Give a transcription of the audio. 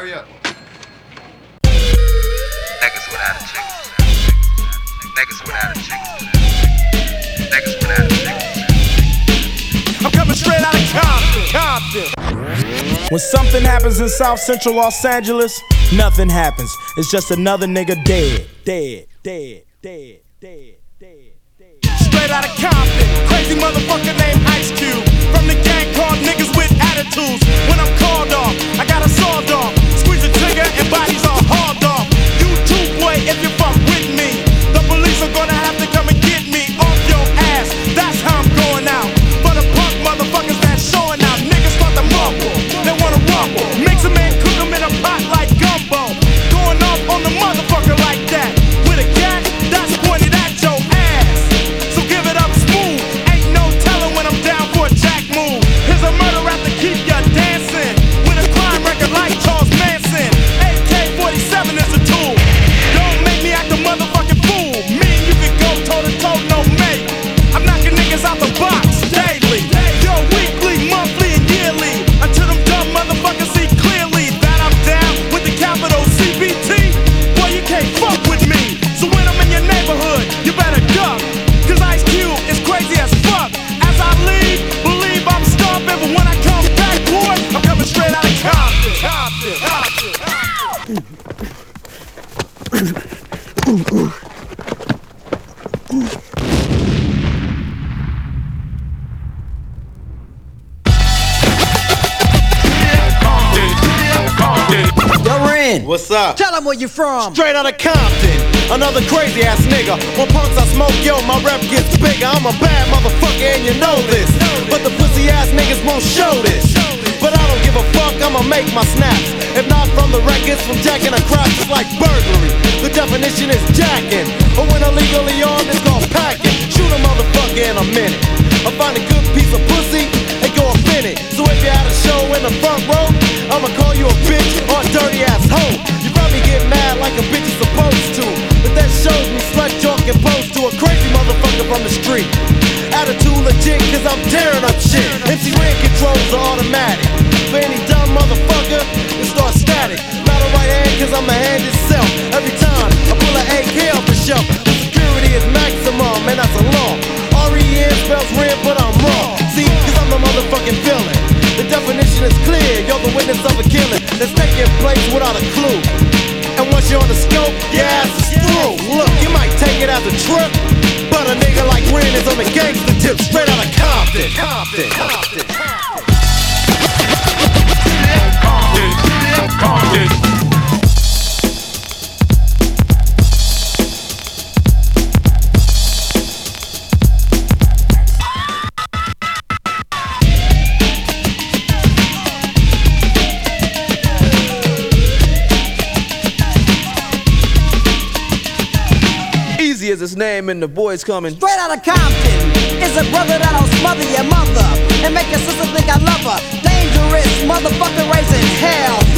Hurry up. Niggas without a chick. Niggas without a chick. Niggas without a chick. I'm coming straight out of Compton. When something happens in South Central Los Angeles, nothing happens. It's just another nigga dead. Straight out of Compton, crazy motherfucker named Ice Cube. From the gang called Niggas with Attitudes. When I'm called off, I got a sawed off. Squeeze the trigger and bodies are hauled off. You too, boy, if you fuck with me. The police are gonna have to come and get me off your ass. That's how I'm going out. For the punk motherfuckers that's showing out. Niggas start to mumble, they wanna rumble. Mix them and cook them in a pot like gumbo. Going off on the motherfucker like that. With a gat that's pointed at your ass. So give it up smooth. Ain't no telling when I'm down for a jack move. Here's a murder rap to keep ya dancing. With a crime record like Charles Manson. AK-47 is a tool. Don't make me act a motherfucking fool. Me and you can go toe to toe, no mate. I'm knocking niggas out the box daily. Yo, weekly, monthly, and yearly. Until them dumb motherfuckers see clearly that I'm down with the capital CBT. Boy, you can't fuck with me. So when I'm in your neighborhood, you better duck. Cause Ice Cube is crazy as fuck. As I leave, believe I'm stomping. But when I come back, boy, I'm coming straight out of Compton. What's up? Tell them where you from. Straight out of Compton, another crazy ass nigga. When punks I smoke, yo, my rep gets bigger. I'm a bad motherfucker and you know this. But the pussy ass niggas won't show this. But I don't give a fuck, I'ma make my snaps. If not from the records, from jacking a crop, it's like burglary. The definition is jacking. Or when illegally armed, it's called packing. Shoot a motherfucker in a minute. Or find a good piece of pussy and go up in it. So if you had a show in the front row, I'ma call you a bitch or a dirty ass hoe. You probably get mad like a bitch is supposed to. But that shows me slut talk and pose to a crazy motherfucker from the street. Attitude legit cause I'm tearing up shit. MC Ren controls are automatic. For any dumb motherfucker, it starts static. Not a right hand cause I'm a hand itself. Every time I pull an AK off the shelf, the security is maximum and that's a law. R-E-N spells red but I'm wrong. See, cause I'm the motherfucking villain. The definition is clear, you're the witness of a killing that's taking place without a clue. And once you're on the scope, your ass is through. Look, you might take it as a trip, but a nigga like Ren is on the gangster tip. Straight out of Compton. Is his name and the boys coming straight out of Compton. It's a brother that'll smother your mother and make your sister think I love her. Dangerous motherfucker raising hell.